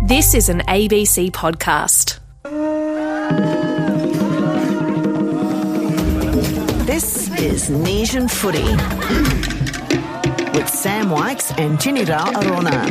This is an ABC podcast. This is Nation Footy with Sam Wykes and Tinirao Arona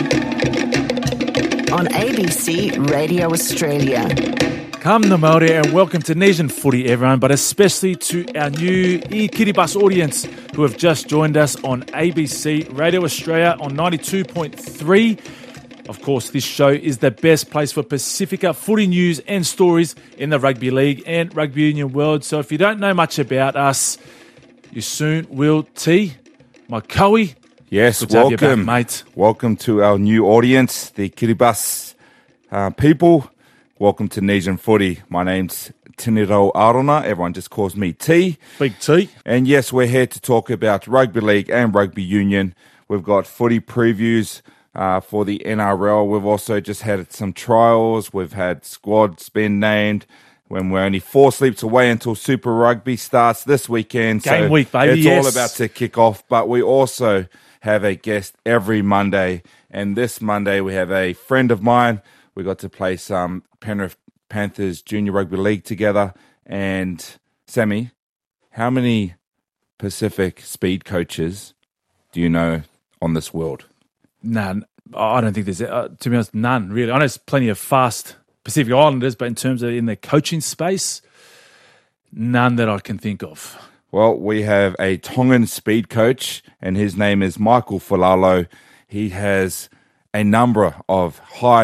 on ABC Radio Australia. Kamna Māori and welcome to Nation Footy, everyone, but especially to our new Kiribati audience who have just joined us on ABC Radio Australia on 92.3. Of course, this show is the best place for Pacifica footy news and stories in the rugby league and rugby union world. So if you don't know much about us, you soon will. T, my Koei. Yes, good to have you welcome, back, mate. Welcome to our new audience, the Kiribati people. Welcome to Nation Footy. My name's Tinirao Arona. Everyone just calls me T. Big T. And yes, we're here to talk about rugby league and rugby union. We've got footy previews for the NRL. We've also just had some trials. We've had squads been named when we're only 4 sleeps away until Super Rugby starts this weekend. Game so week, baby, it's yes. all about to kick off. But we also have a guest every Monday. And this Monday we have a friend of mine. We got to play some Penrith Panthers Junior Rugby League together. And Sammy, how many Pacific speed coaches do you know on this world? None. I don't think there's, to be honest, none really. I know there's plenty of fast Pacific Islanders, but in terms of in the coaching space, none that I can think of. Well, we have a Tongan speed coach, and his name is Michael Folalo. He has a number of high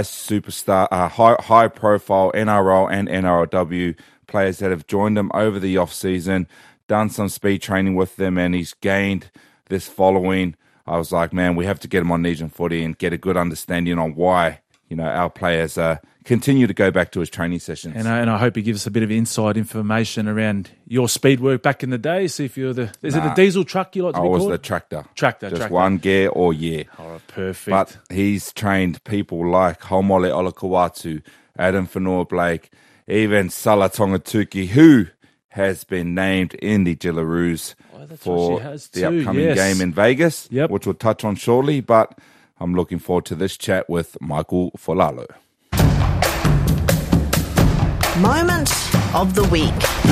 profile NRL and NRLW players that have joined him over the off season, done some speed training with them, and he's gained this following. I was like, man, we have to get him on Nation Footy and get a good understanding on why, our players continue to go back to his training sessions. And I hope he gives us a bit of inside information around your speed work back in the day. See if you're it the diesel truck you like to be called? I was the tractor. Tractor. One gear or year. Oh, perfect. But he's trained people like Haumole Olakawatu, Adam Whenua-Blake, even Sala Tongatuki, who has been named in the Jillaroos for the upcoming game in Vegas, which we'll touch on shortly. But I'm looking forward to this chat with Michael Folalo. Moment of the week.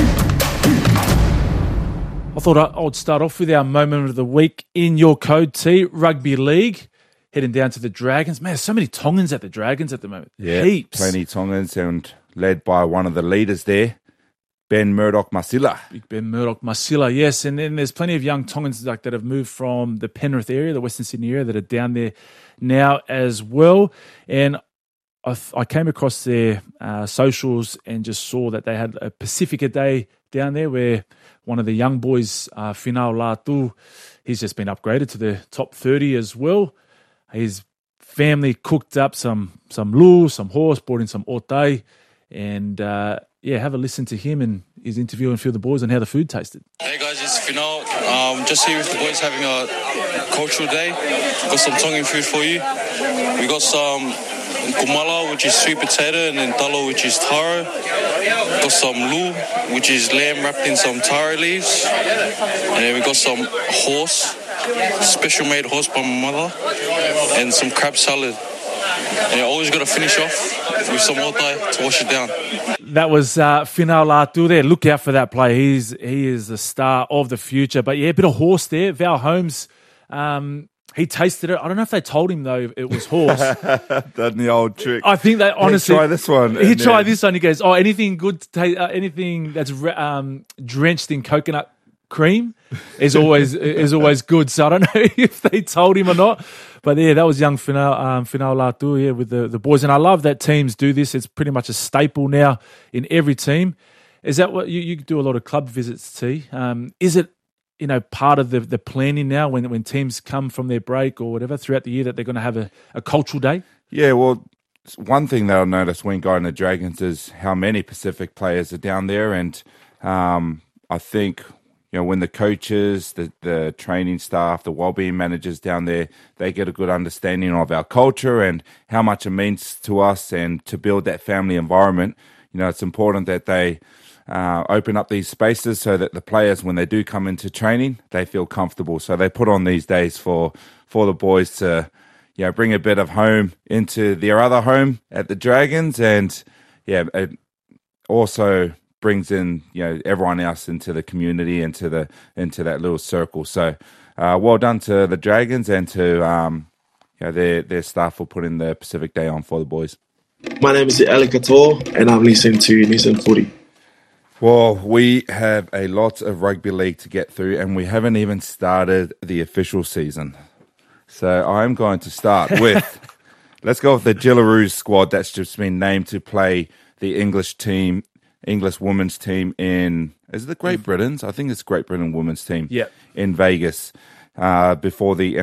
I thought I would start off with our moment of the week in your code T, Rugby League. Heading down to the Dragons. Man, there's so many Tongans at the Dragons at the moment. Yeah, heaps. Plenty Tongans and led by one of the leaders there, Ben Murdoch-Masila. Big Ben Murdoch-Masila, yes. And then there's plenty of young Tongans that have moved from the Penrith area, the Western Sydney area, that are down there now as well. And I came across their socials and just saw that they had a Pacifica Day down there where one of the young boys, Finau Latu, he's just been upgraded to the top 30 as well. His family cooked up some lu, some horse, brought in some otai, and have a listen to him and his interview and feel the boys and how the food tasted. Hey guys, it's Finau. Just here with the boys having a cultural day. Got some Tongan food for you. We got some kumala, which is sweet potato, and then talo, which is taro. Got some lu, which is lamb wrapped in some taro leaves. And then we got some horse, special made horse by my mother, and some crab salad. And you always got to finish off with some otai to wash it down. That was Finau Latu there. Look out for that play. He is the star of the future. But yeah, a bit of horse there. Val Holmes, he tasted it. I don't know if they told him, though, it was horse. Done the old trick. I think they honestly... Try this one. He tried this one. He goes, anything good, anything that's drenched in coconut cream is always good. So I don't know if they told him or not. But yeah, that was young Finau Latu with the boys. And I love that teams do this. It's pretty much a staple now in every team. Is that what you do a lot of club visits, T? Is it part of the planning now when teams come from their break or whatever throughout the year that they're going to have a cultural day? Yeah, well, one thing that I noticed when going to Dragons is how many Pacific players are down there. And I think... when the coaches, the training staff, the wellbeing managers down there, they get a good understanding of our culture and how much it means to us, and to build that family environment. It's important that they open up these spaces so that the players, when they do come into training, they feel comfortable. So they put on these days for the boys to, bring a bit of home into their other home at the Dragons, and it also brings in everyone else into the community, into that little circle. So well done to the Dragons and to their staff for putting the Pacific Day on for the boys. My name is Ali Kator, and I'm listening to New Zealand Footy. Well, we have a lot of rugby league to get through, and we haven't even started the official season. So I'm going to start with, let's go with the Jillaroos squad that's just been named to play the English women's team in, is it the Great Britain's? I think it's Great Britain women's team in Vegas before the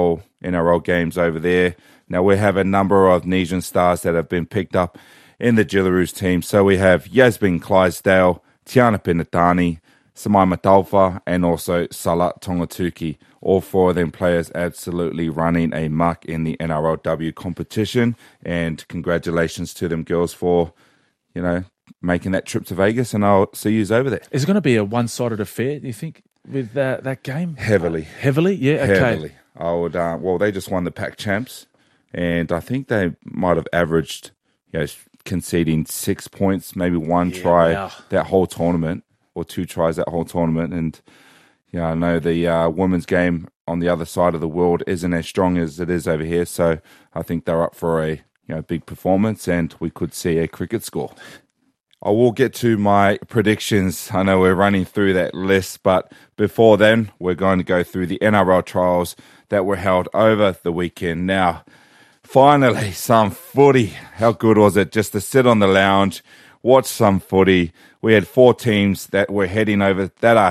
NRL games over there. Now, we have a number of Nesian stars that have been picked up in the Jillaroos team. So we have Yasmin Clydesdale, Tiana Pinatani, Samai Mataufa, and also Salah Tongatuki. All four of them players absolutely running a muck in the NRLW competition. And congratulations to them girls for, making that trip to Vegas. And I'll see you over there. Is it going to be a one-sided affair, do you think, with that game? Heavily. Heavily? Yeah, okay. Heavily. I would. They just won the Pac Champs. And I think they might have averaged, conceding 6 points, maybe one try that whole tournament, or 2 tries that whole tournament. And I know the women's game on the other side of the world isn't as strong as it is over here. So I think they're up for a big performance, and we could see a cricket score. I will get to my predictions. I know we're running through that list, but before then, we're going to go through the NRL trials that were held over the weekend. Now, finally, some footy. How good was it just to sit on the lounge, watch some footy? We had 4 teams that are heading over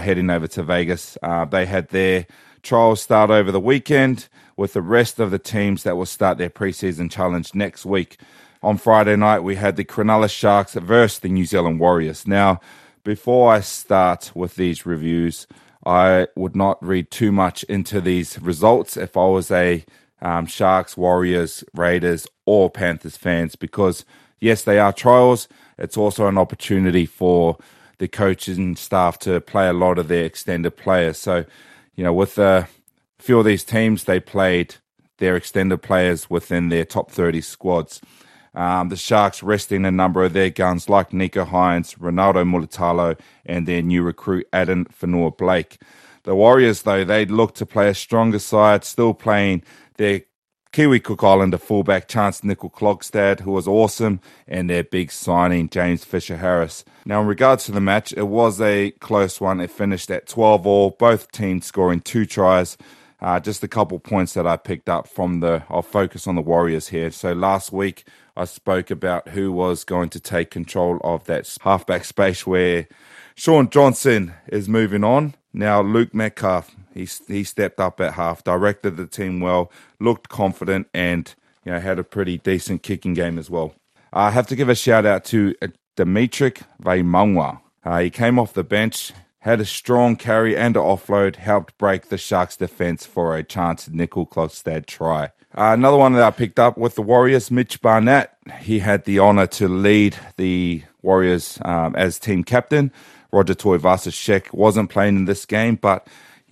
to Vegas. They had their trials start over the weekend, with the rest of the teams that will start their preseason challenge next week. On Friday night, we had the Cronulla Sharks versus the New Zealand Warriors. Now, before I start with these reviews, I would not read too much into these results if I was a Sharks, Warriors, Raiders, or Panthers fans, because yes, they are trials. It's also an opportunity for the coaches and staff to play a lot of their extended players. So, with a few of these teams, they played their extended players within their top 30 squads. The Sharks resting a number of their guns like Nico Hines, Ronaldo Mulitalo, and their new recruit Aden Fanua-Blake. The Warriors, though, they look to play a stronger side, still playing their Kiwi Cook Islander fullback Chance Nickel-Klogstad, who was awesome, and their big signing James Fisher-Harris. Now, in regards to the match, it was a close one. It finished at 12-all, both teams scoring 2 tries. Just a couple points that I picked up from I'll focus on the Warriors here. So last week, I spoke about who was going to take control of that halfback space where Sean Johnson is moving on. Now, Luke Metcalf, he stepped up at half, directed the team well, looked confident, and had a pretty decent kicking game as well. I have to give a shout out to Dimitri Vaimangwa. He came off the bench, had a strong carry and an offload, helped break the Sharks' defense for a Chance Nickel-Klogstad try. Another one that I picked up with the Warriors, Mitch Barnett. He had the honour to lead the Warriors as team captain. Roger Tuivasa-Sheck wasn't playing in this game, but,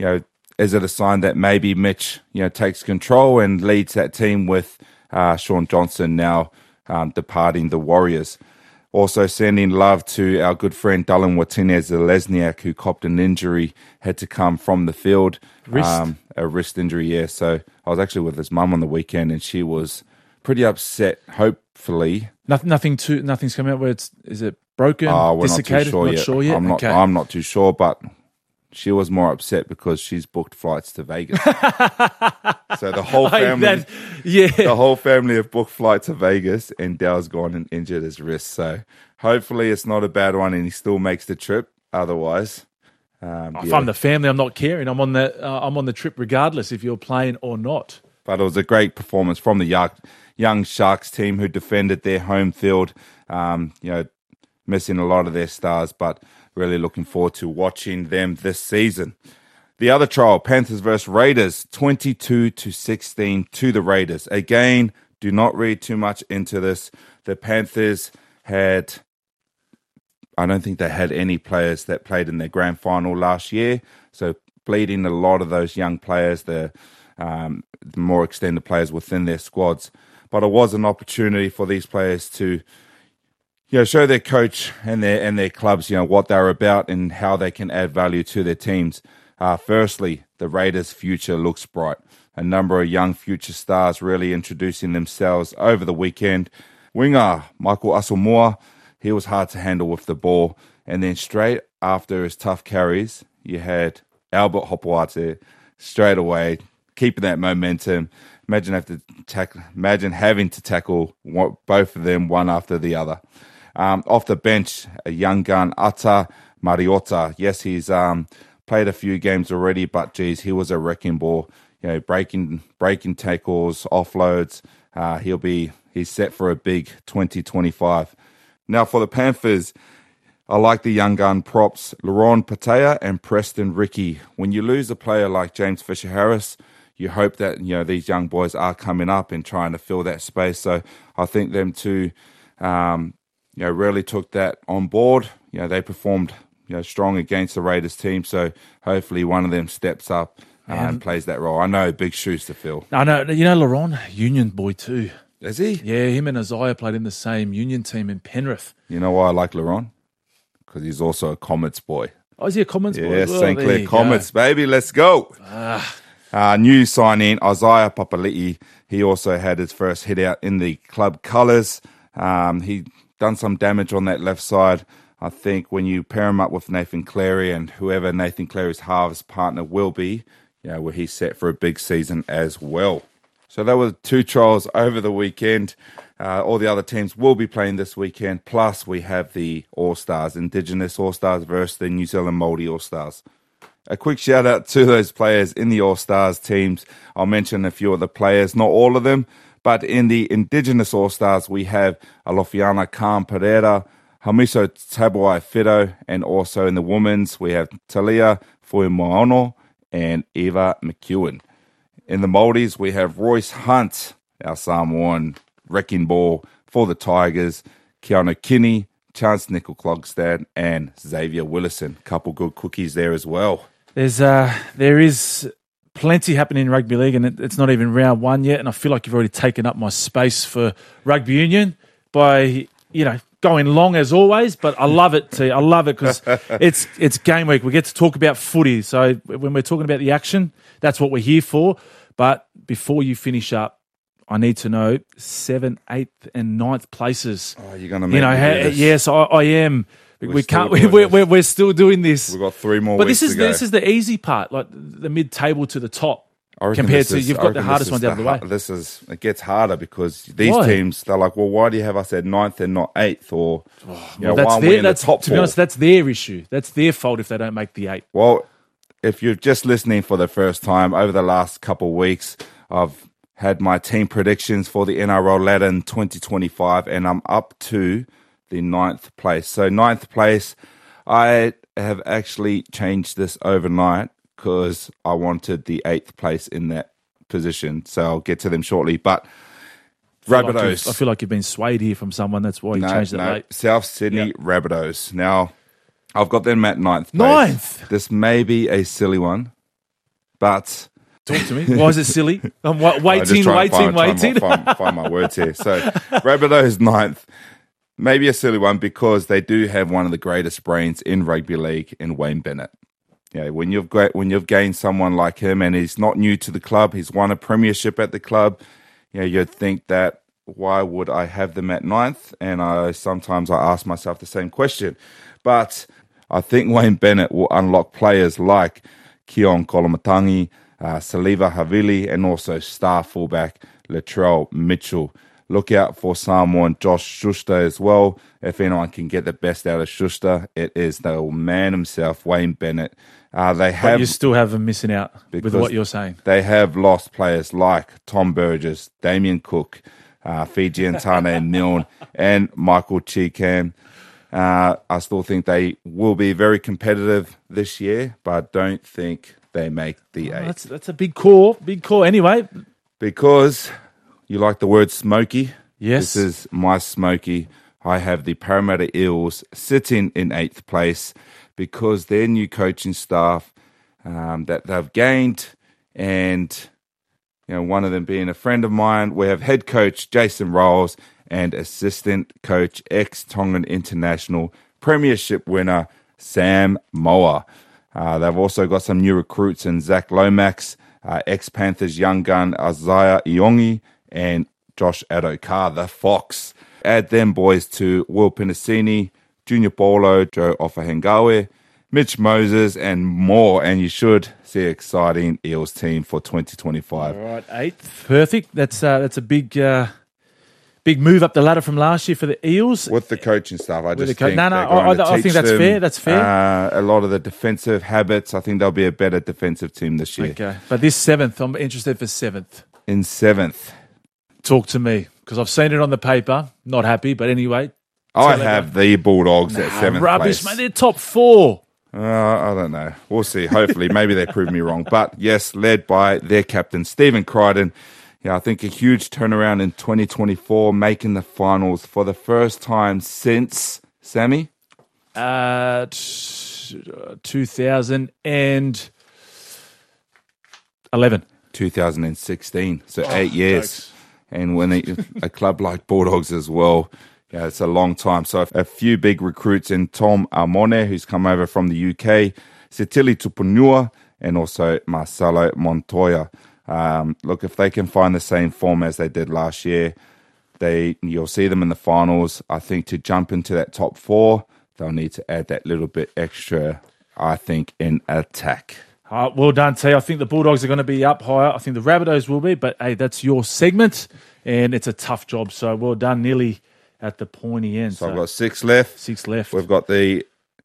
is it a sign that maybe Mitch, takes control and leads that team with Sean Johnson now departing the Warriors? Also sending love to our good friend Dylan Martinez-Lesniak, who copped an injury, had to come from the field. A wrist injury, yeah. So I was actually with his mum on the weekend, and she was pretty upset. Hopefully, nothing's coming out where is it broken, we're desiccated? Not sure yet. I'm not too sure, but she was more upset because she's booked flights to Vegas. So the whole family, the whole family have booked flights to Vegas, and Dale's gone and injured his wrist. So hopefully it's not a bad one, and he still makes the trip. Otherwise, if I'm the family, I'm not caring. I'm on the trip regardless if you're playing or not. But it was a great performance from the young Sharks team who defended their home field. Missing a lot of their stars, but really looking forward to watching them this season. The other trial, Panthers versus Raiders, 22-16 to the Raiders. Again, do not read too much into this. The Panthers I don't think they had any players that played in their grand final last year. So bleeding a lot of those young players, the more extended players within their squads. But it was an opportunity for these players to, show their coach and their clubs, what they're about and how they can add value to their teams. Firstly, the Raiders' future looks bright. A number of young future stars really introducing themselves over the weekend. Winger Michael Asamoah, he was hard to handle with the ball. And then straight after his tough carries, you had Albert Hopoate straight away, keeping that momentum. Imagine having to tackle both of them one after the other. Off the bench, a young gun, Ata Mariota. Yes, he's played a few games already, but geez, he was a wrecking ball. Breaking tackles, offloads. He's set for a big 2025. Now for the Panthers, I like the young gun props, Laurent Patea and Preston Ricky. When you lose a player like James Fisher-Harris, you hope that these young boys are coming up and trying to fill that space. So I think them two, really took that on board. They performed strong against the Raiders team. So hopefully one of them steps up and plays that role. I know, big shoes to fill. I know, Laurent, Union boy too. Is he? Yeah, him and Isaiah played in the same Union team in Penrith. You know why I like Laurent? Because he's also a Comets boy. Oh, is he a Comets boy? Yeah, well, St. Clair Comets, baby. Let's go. New signing, Isaiah Papali'i. He also had his first hit out in the club colours. He done some damage on that left side. I think when you pair him up with Nathan Cleary and whoever Nathan Cleary's halves partner will be, where he's set for a big season as well. So there were 2 trials over the weekend. All the other teams will be playing this weekend. Plus, we have the All-Stars, Indigenous All-Stars versus the New Zealand Māori All-Stars. A quick shout out to those players in the All-Stars teams. I'll mention a few of the players, not all of them, but in the Indigenous All-Stars, we have Alofiana Khan Pereira, Hamiso Tabuai Fido, and also in the women's, we have Talia Fuimoano and Eva McEwen. In the Māoris, we have Royce Hunt, our Samoan wrecking ball for the Tigers, Keanu Kinney, Chance Nickel-Klogstad, and Xavier Willison. Couple good cookies there as well. There is plenty happening in rugby league, and it's not even round 1 yet. And I feel like you've already taken up my space for rugby union by going long as always. But I love it, T. I love it because it's game week. We get to talk about footy. So when we're talking about the action, that's what we're here for. But before you finish up, I need to know 7th, 8th, and 9th places. Oh, you're going to make me do this. Yes, I am. We're still doing this. We've got 3 more but weeks to go. This is the easy part, like the mid-table to the top. Compared to you've got the hardest ones out of the way. It gets harder because these teams, they're like, well, why do you have us at 9th and not 8th? Or that's top 4. To be honest, that's their issue. That's their fault if they don't make the 8th. Well, if you're just listening for the first time, over the last couple of weeks, I've had my team predictions for the NRL ladder in 2025, and I'm up to the 9th place. So 9th place, I have actually changed this overnight because I wanted the 8th place in that position. So I'll get to them shortly. But Rabbitohs. I feel like you've been swayed here from someone. That's why you changed it late. South Sydney Rabbitohs. Now, I've got them at 9th place. 9th? This may be a silly one, but... Talk to me. Why is it silly? I'm waiting. Find my words here. So, Rabbitohs 9th. Maybe a silly one because they do have one of the greatest brains in rugby league in Wayne Bennett. When you've gained someone like him and he's not new to the club, he's won a premiership at the club, you'd think that why would I have them at 9th? And sometimes I ask myself the same question. But I think Wayne Bennett will unlock players like Keon Kolomatangi, Saliva Havili, and also star fullback Latrell Mitchell. Look out for Samoan Josh Schuster as well. If anyone can get the best out of Schuster, it is the man himself, Wayne Bennett. But you still have them missing out with what you're saying. They have lost players like Tom Burgess, Damien Cook, Fijian Tane Milne, and Michael Cheekham. I still think they will be very competitive this year, but don't think they make the 8. That's a big call. Anyway. Because you like the word smoky. Yes. This is my smoky. I have the Parramatta Eels sitting in 8th place because their new coaching staff that they've gained and one of them being a friend of mine. We have head coach Jason Rolls and assistant coach ex-Tongan International Premiership winner Sam Moa. They've also got some new recruits in Zach Lomax, ex-Panthers young gun Isaiah Iongi, and Josh Adokar, the Fox. Add them boys to Will Pinasini, Junior Paulo, Joe Ofahengawe, Mitch Moses, and more. And you should see an exciting Eels team for 2025. All right, 8th. Perfect. That's a big move up the ladder from last year for the Eels. With the coaching staff, I think I think that's fair. That's fair. A lot of the defensive habits. I think they'll be a better defensive team this year. Okay, but this 7th, I'm interested for 7th. In 7th. Talk to me, because I've seen it on the paper. Not happy, but anyway. I have the Bulldogs at 7th rubbish, place. mate. They're top 4. I don't know. We'll see. Hopefully, maybe they prove me wrong. But yes, led by their captain, Stephen Crichton. Yeah, I think a huge turnaround in 2024, making the finals for the first time since, Sammy? 2011. 2016. So 8 years. Jokes. And when a club like Bulldogs as well, yeah, it's a long time. So a few big recruits in Tom Amone, who's come over from the UK, Setili Tupunua, and also Marcelo Montoya. Look, if they can find the same form as they did last year, you'll see them in the finals. I think to jump into that top 4, they'll need to add that little bit extra, I think, in attack. Well done, T. I think the Bulldogs are going to be up higher. I think the Rabbitohs will be, but hey, that's your segment, and it's a tough job. So well done, nearly at the pointy end. So I've got 6 left. 6 left. We've got who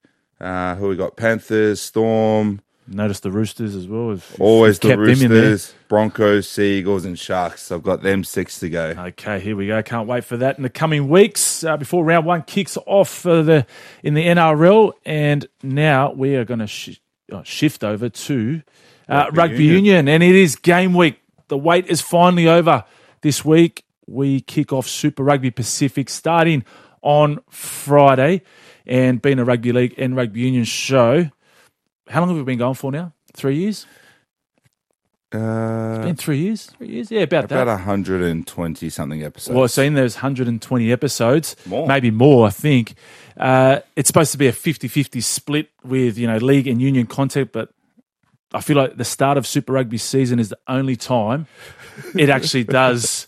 we got? Panthers, Storm. Notice the Roosters as well. Always the Roosters, Broncos, Seagulls, and Sharks. So I've got them 6 to go. Okay, here we go. Can't wait for that in the coming weeks before round 1 kicks off in the NRL. And now we are going to shift over to Rugby Union. And it is game week. The wait is finally over. This week we kick off Super Rugby Pacific starting on Friday, and being a Rugby League and Rugby Union show. How long have we been going for now? 3 years? It's been 3 years. 3 years? Yeah, about that. About 120-something episodes. Well, so in those 120 episodes, more. Maybe more, I think, it's supposed to be a 50-50 split with, league and union content, but I feel like the start of Super Rugby season is the only time it actually does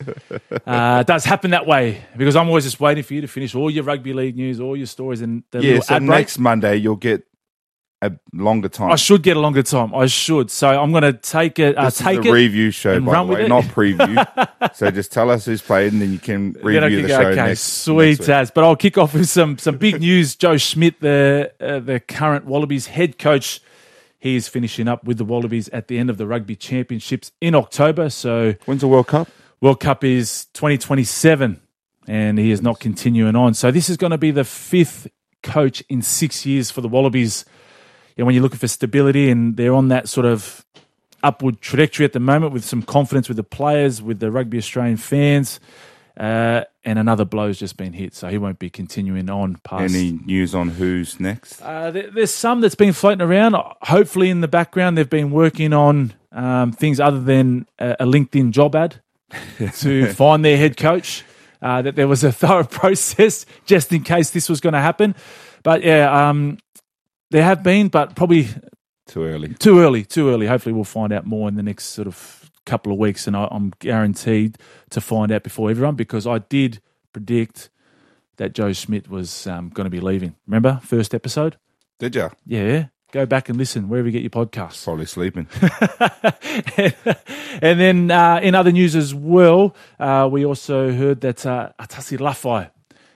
happen that way, because I'm always just waiting for you to finish all your Rugby League news, all your stories, and so next Monday you'll get a longer time. I should get a longer time. I should. So I'm going to take it. This is a review show, by the way, not preview. So just tell us who's played, and then you can review the show next. Sweet as. But I'll kick off with some big news. Joe Schmidt, the current Wallabies head coach, he is finishing up with the Wallabies at the end of the Rugby Championships in October. So when's the World Cup? World Cup is 2027, and he is not continuing on. So this is going to be the 5th coach in 6 years for the Wallabies. When you're looking for stability, and they're on that sort of upward trajectory at the moment with some confidence with the players, with the Rugby Australian fans, and another blow's just been hit, so he won't be continuing on past. Any news on who's next? There's some that's been floating around. Hopefully in the background they've been working on things other than a LinkedIn job ad to find their head coach, that there was a thorough process just in case this was going to happen. But there have been, but probably too early. Hopefully we'll find out more in the next sort of couple of weeks, and I'm guaranteed to find out before everyone, because I did predict that Joe Schmidt was going to be leaving. Remember, first episode? Did you? Yeah. Go back and listen wherever you get your podcasts. Probably sleeping. And then in other news as well, we also heard that Atasi Lafai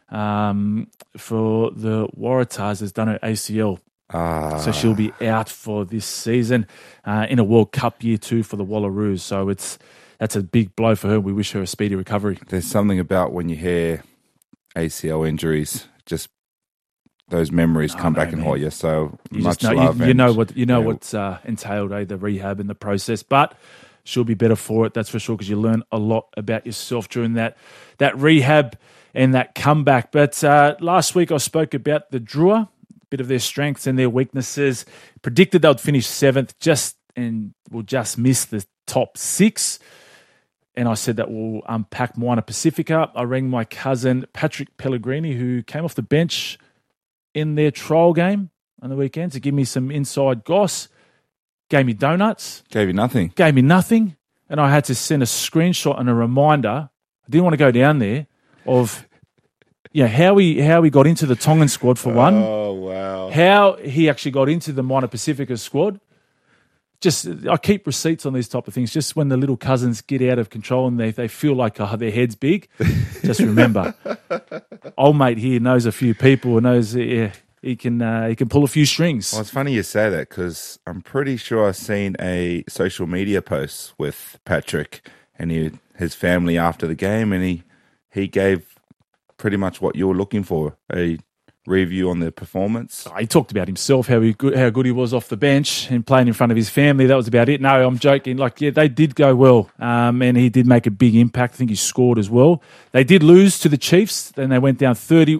for the Waratahs has done her ACL. So she'll be out for this season in a World Cup year 2 for the Wallaroos. So that's a big blow for her. We wish her a speedy recovery. There's something about when you hear ACL injuries, just those memories come back and haunt you. So you much know, love. You know what's entailed, the rehab and the process. But she'll be better for it, that's for sure, because you learn a lot about yourself during that rehab and that comeback. But last week I spoke about the Drua, bit of their strengths and their weaknesses. Predicted they'd finish 7th and will just miss the top 6. and I said that we'll unpack Moana Pacifica. I rang my cousin Patrick Pellegrini, who came off the bench in their trial game on the weekend, to give me some inside goss. Gave me donuts. Gave you nothing. Gave me nothing. And I had to send a screenshot and a reminder. I didn't want to go down there of how he got into the Tongan squad for one. Oh, wow. How he actually got into the Moana Pacifica squad. I keep receipts on these type of things. Just when the little cousins get out of control and they feel like their head's big, just remember, old mate here knows a few people and knows he can pull a few strings. Well, it's funny you say that because I'm pretty sure I've seen a social media post with Patrick and his family after the game, and he gave pretty much what you were looking for, a review on the performance. He talked about himself, how good he was off the bench and playing in front of his family. That was about it. No, I'm joking. They did go well, and he did make a big impact. I think he scored as well. They did lose to the Chiefs. Then they went down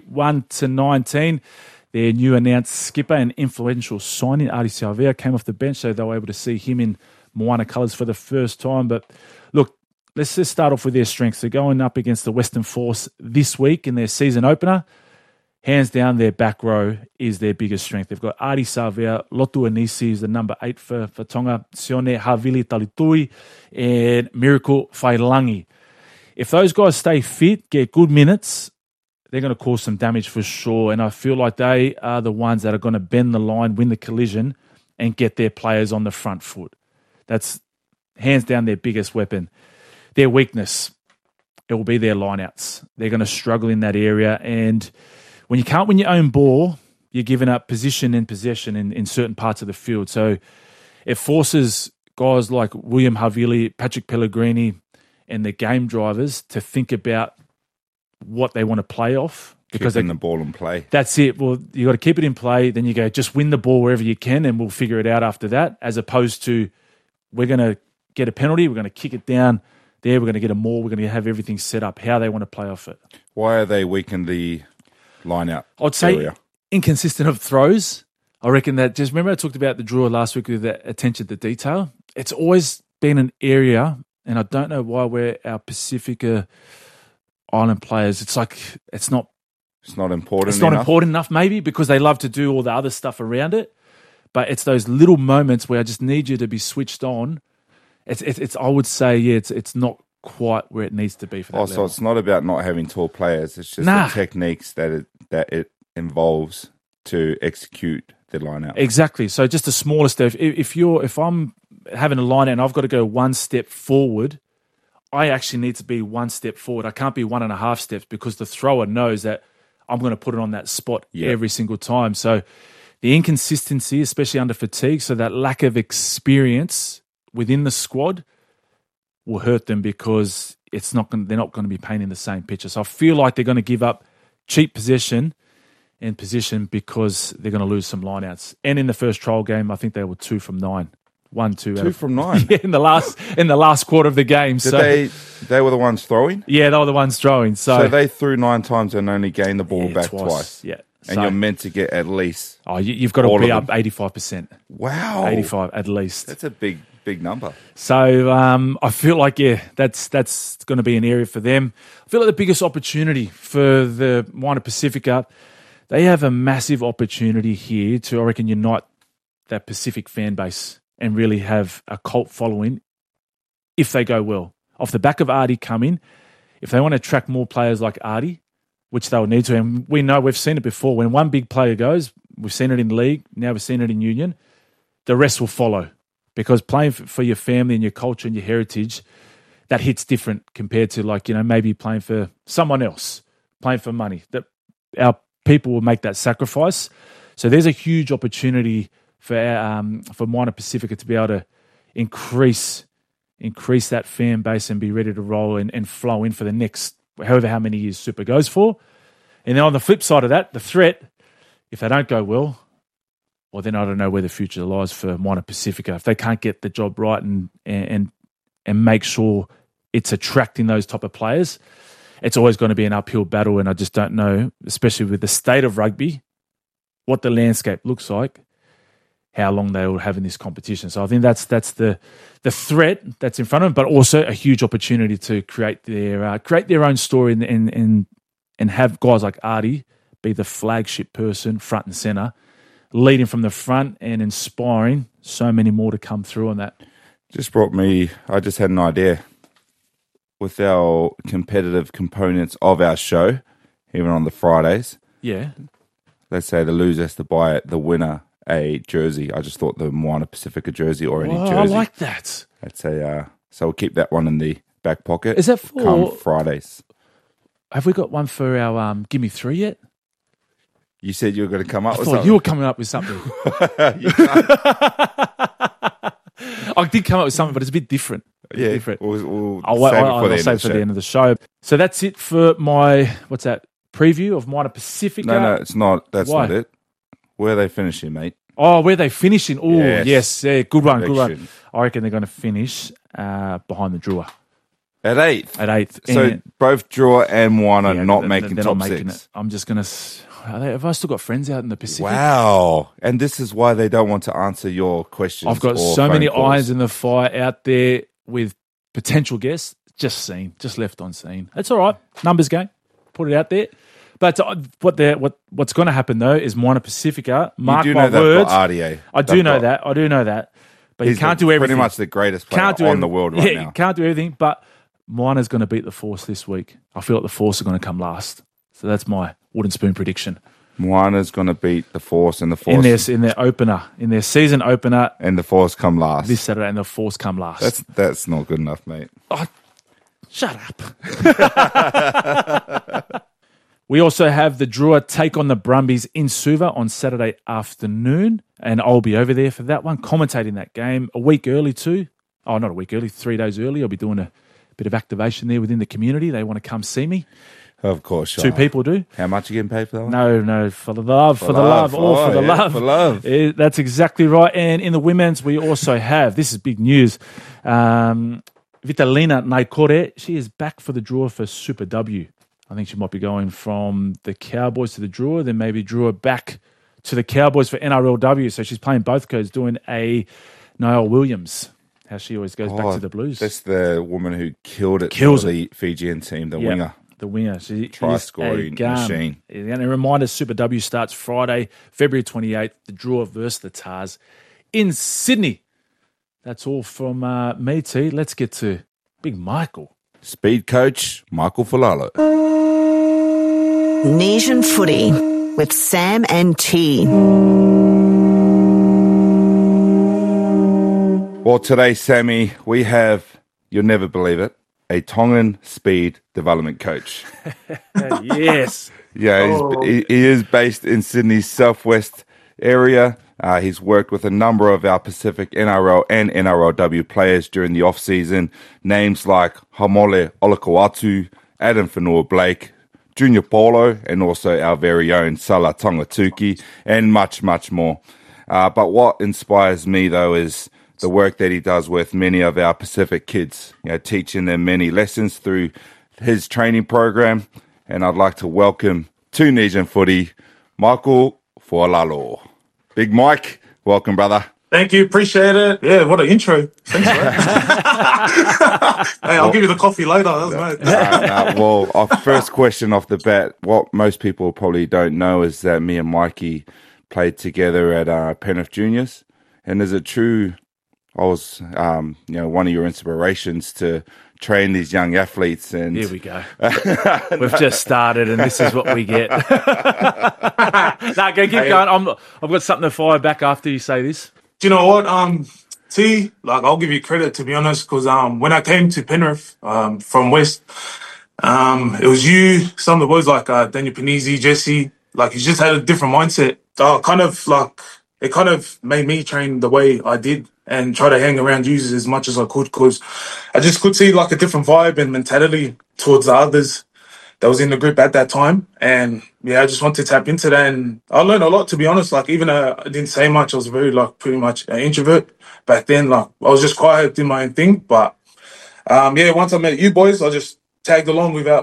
31-19. Their new announced skipper and influential signing, Ardie Savea, came off the bench, so they were able to see him in Moana colours for the first time. But look, let's just start off with their strengths. They're going up against the Western Force this week in their season opener. Hands down, their back row is their biggest strength. They've got Ardie Savea, Lotu Anisi is the number 8 for Tonga, Sione Havili Talitui, and Miracle Failangi. If those guys stay fit, get good minutes, they're going to cause some damage for sure. And I feel like they are the ones that are going to bend the line, win the collision, and get their players on the front foot. That's hands down their biggest weapon. Their weakness, it will be their lineouts. They're going to struggle in that area. And when you can't win your own ball, you're giving up position and possession in certain parts of the field. So it forces guys like William Havili, Patrick Pellegrini, and the game drivers to think about what they want to play off. Because keeping the ball in play. That's it. Well, you got to keep it in play. Then you go, just win the ball wherever you can, and we'll figure it out after that. As opposed to, we're going to get a penalty, we're going to kick it down there, we're going to get a maul, we're going to have everything set up, how they want to play off it. Why are they weak in the line-out I'd say area? Inconsistent of throws. I reckon that, just remember I talked about the draw last week with that attention to detail. It's always been an area, and I don't know why our Pacifica Island players, it's like it's not important enough maybe, because they love to do all the other stuff around it. But it's those little moments where I just need you to be switched on. It's I would say, it's not quite where it needs to be for that level. So it's not about not having tall players. It's just the techniques that it involves to execute the line out. Exactly. So just the smallest stuff. If I'm having a line out and I've got to go one step forward, I actually need to be one step forward. I can't be 1.5 steps, because the thrower knows that I'm going to put it on that spot every single time. So the inconsistency, especially under fatigue, so that lack of experience within the squad will hurt them, because they're not going to be playing in the same picture. So I feel like they're going to give up cheap possession and position because they're going to lose some lineouts. And in the first trial game, I think they were 2 from 9. 2 from 9. Yeah, in the last quarter of the game. They were the ones throwing? Yeah, they were the ones throwing. So they threw 9 times and only gained the ball back twice. Yeah. And you're meant to get at least. Oh, you've got to be up 85%. Wow. 85 at least. That's a big number. So I feel like, that's going to be an area for them. I feel like the biggest opportunity for the Moana Pacifica, they have a massive opportunity here to, I reckon, unite that Pacific fan base and really have a cult following if they go well. Off the back of Ardie coming, if they want to attract more players like Ardie, which they'll need to, and we know, we've seen it before, when one big player goes, we've seen it in league, now we've seen it in union, the rest will follow. Because playing for your family and your culture and your heritage, that hits different compared to maybe playing for someone else, playing for money. That our people will make that sacrifice. So there's a huge opportunity for Moana Pacifica to be able to increase that fan base and be ready to roll and flow in for the next however how many years Super goes for. And then on the flip side of that, the threat, if they don't go well, then I don't know where the future lies for Moana Pacifica. If they can't get the job right and make sure it's attracting those type of players, it's always going to be an uphill battle. And I just don't know, especially with the state of rugby, what the landscape looks like. how long they will have in this competition. So I think that's the threat that's in front of them, but also a huge opportunity to create their own story and have guys like Artie be the flagship person front and center, leading from the front and inspiring so many more to come through on that. I just had an idea. With our competitive components of our show, even on the Fridays, Yeah. let's say the loser has to buy the winner a jersey. I just thought the Moana Pacifica jersey or any jersey. I like that. That's so we'll keep that one in the back pocket. Is that for- come Fridays? Have we got one for our Gimme 3 yet? You said you were going to come up I with thought something. you were coming up with something. I did come up with something, but it's a bit different. Different. We'll I'll save it for the end of the show. end of the show. So that's it for my, what's that, preview of Moana Pacifica. No, it's not. That's Why? not it. Where are they finishing, mate? Oh, where they finishing? Oh, Yes. Yeah, good one. Prediction. I reckon they're going to finish behind the Drua At 8th. at 8th. So And- both Draw and Moana yeah, not they're- making they're top not making 6. it. I'm just going to... Have I still got friends out in the Pacific? Wow. And this is why they don't want to answer your questions. I've got or so phone many calls. irons in the fire out there with potential guests. Just left on scene. It's all right. Numbers game. Put it out there. But what's going to happen though is Moana Pacifica. Mark You do my know they've words. got RDA. I do know that. But He's you can't do everything. Pretty much the greatest player Can't do on everything. the world right now. You can't do everything. But Moana's going to beat the Force this week. I feel like the Force are going to come last. So that's my wooden spoon prediction. Moana's going to beat the Force, and the Force In their opener, in their season opener and the Force come last. this Saturday, and the Force come last. That's not good enough, mate. Shut up. We also have the Drua take on the Brumbies in Suva on Saturday afternoon, and I'll be over there for that one, commentating that game a week early too. Oh, not a week early, 3 days early. I'll be doing a bit of activation there within the community. They want to come see me. Of course, Two people do. How much are you getting paid for that one? No, for the love, for the love, all for the love. For love. That's exactly right. And in the women's, we also have, this is big news, Vitalina Naikore. She is back for the Drua for Super W. I think she might be going from the Cowboys to the Drua, then maybe Drua back to the Cowboys for NRLW. So she's playing both codes, doing a Niall Williams, how she always goes back to the Blues. That's the woman who killed it Kills for the Fijian team, the Yeah, winger. The winger. She Try is scoring a gun. machine. And a reminder, Super W starts Friday, February 28th, the Drua versus the Tars in Sydney. That's all from me, T. Let's get to Big Michael. Speed coach, Michael Falalo. Nesian Footy with Sam and T. Well, today, Sammy, we have, you'll never believe it, a Tongan speed development coach. Yes. Yeah, he is based in Sydney's southwest area. He's worked with a number of our Pacific NRL and NRLW players during the off-season. Names like Hamole Olakoatu, Adam Whenua-Blake, Junior Paulo, and also our very own Sala Tongatuki, and much, much more. But what inspires me, though, is the work that he does with many of our Pacific kids, teaching them many lessons through his training program. And I'd like to welcome to Nesian Footy, Michael Fualalo. Big Mike, welcome, brother. Thank you, appreciate it. Yeah, what an intro. Thanks, mate. Hey, I'll give you the coffee later. That was mate. Well, our first question off the bat, what most people probably don't know is that me and Mikey played together at Penrith Juniors. And is it true I was, one of your inspirations to train these young athletes? And Here we go. We've just started, and this is what we get. No, go keep going. I've got something to fire back after you say this. Do you know what, T? Like, I'll give you credit, to be honest, because when I came to Penrith from West, it was you, some of the boys like Daniel Panizzi, Jesse. Like, you just had a different mindset. It kind of made me train the way I did and try to hang around you as much as I could, because I just could see like a different vibe and mentality towards the others that was in the group at that time. And yeah, I just wanted to tap into that, and I learned a lot, to be honest. Like, even I didn't say much, I was very pretty much an introvert back then. Like, I was just quiet, doing my own thing. But once I met you boys, I just tagged along without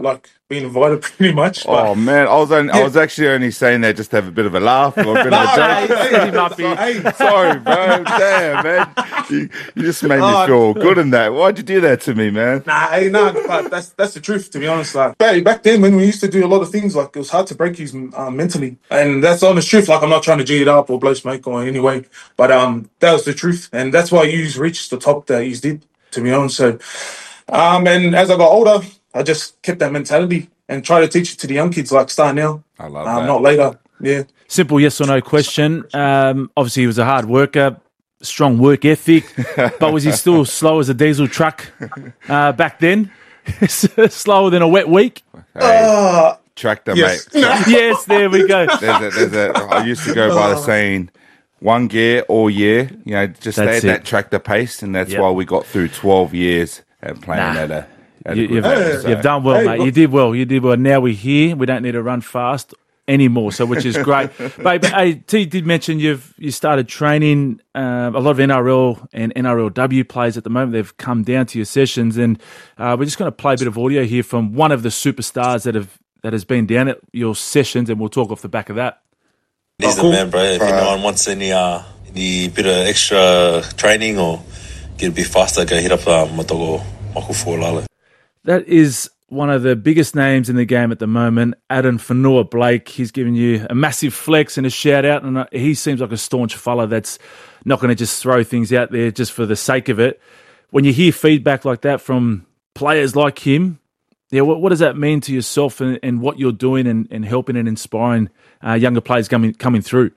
being invited pretty much. Oh man, I was actually only saying that just to have a bit of a laugh or a bit of a joke. Sorry, bro. Damn, man. You just made me feel good in that. Why'd you do that to me, man? But that's the truth, to be honest. Like back then, when we used to do a lot of things, like it was hard to break you mentally, and that's the honest truth. Like I'm not trying to G it up or blow smoke or any way, but that was the truth, and that's why you reached the top that you did, to be honest. So, and as I got older, I just kept that mentality and try to teach it to the young kids, like start now. I love that. Not later. Yeah. Simple yes or no question. Obviously, he was a hard worker, strong work ethic, but was he still slow as a diesel truck back then? Slower than a wet week? Hey, tractor, yes. mate. Yes, there we go. I used to go by the saying, one gear all year. You know, just stay at that tractor pace, and that's why we got through 12 years at playing at a. You've done well, mate. You did well. Now we're here. We don't need to run fast anymore, so which is great. But T did mention you started training a lot of NRL and NRLW players at the moment. They've come down to your sessions, and we're just going to play a bit of audio here from one of the superstars that has been down at your sessions, and we'll talk off the back of that. He's the man, bro. If anyone wants any bit of extra training or get a bit faster, go hit up Matogo Michael Fualala. That is one of the biggest names in the game at the moment, Adam Fanua Blake. He's giving you a massive flex and a shout out, and he seems like a staunch fella that's not going to just throw things out there just for the sake of it. When you hear feedback like that from players like him, what does that mean to yourself and what you're doing and helping and inspiring younger players coming through?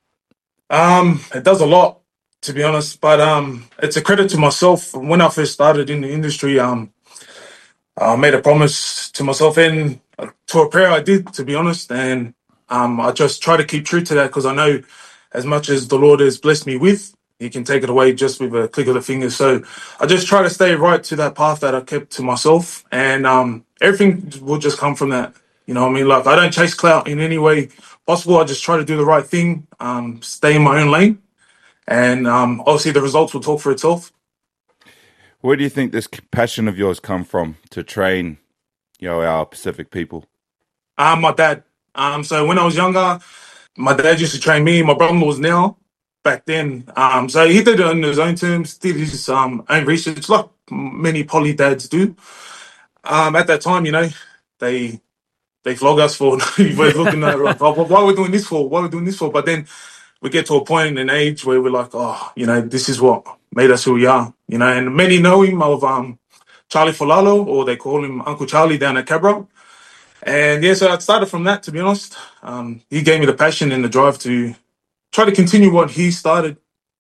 It does a lot, to be honest, but it's a credit to myself. When I first started in the industry, I made a promise to myself and to a prayer I did, to be honest, and I just try to keep true to that because I know as much as the Lord has blessed me with, He can take it away just with a click of the fingers. So I just try to stay right to that path that I kept to myself, and everything will just come from that. You know what I mean? Like I don't chase clout in any way possible. I just try to do the right thing, stay in my own lane, and obviously the results will talk for itself. Where do you think this passion of yours come from to train, our Pacific people? My dad. So when I was younger, my dad used to train me. My brother was now back then. So he did it on his own terms, did his own research, like many poly dads do. At that time, they flog us for looking at like, oh, why are we doing this for? What are we doing this for? But then we get to a point in an age where we're like, this is what made us who we are, and many know him of Charlie Folalo, or they call him Uncle Charlie down at Cabra. And so I started from that, to be honest. He gave me the passion and the drive to try to continue what he started.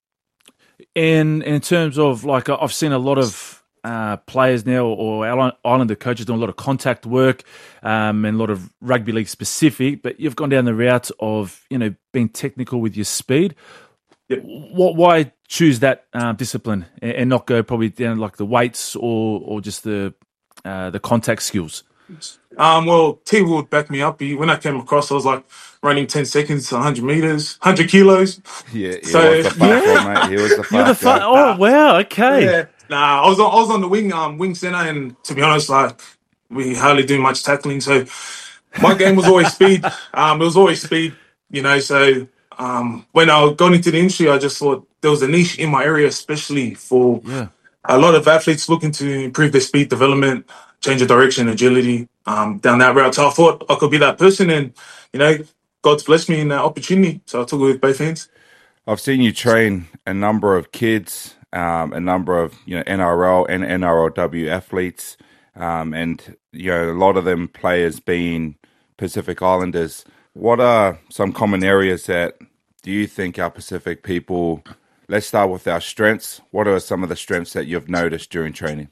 And in terms of, like, I've seen a lot of players now, or Islander coaches doing a lot of contact work and a lot of rugby league specific, but you've gone down the route of, being technical with your speed. Yep. Why choose that discipline and not go probably down like the weights or just the contact skills? Well, T would back me up. When I came across, I was like running 10 seconds, 100 meters, 100 kilos. Yeah, he was the fast one, mate. He was the fast one. Oh, wow, okay. Yeah. I was on the wing center, and to be honest, like we hardly do much tackling. So my game was always speed. It was always speed, So when I got into the industry, I just thought there was a niche in my area, especially for a lot of athletes looking to improve their speed development, change of direction, agility, down that route. So I thought I could be that person, and God's blessed me in that opportunity. So I took it with both hands. I've seen you train a number of kids, a number of NRL and NRLW athletes, and a lot of them players being Pacific Islanders. What are some common areas that do you think our Pacific people? Let's start with our strengths. What are some of the strengths that you've noticed during training?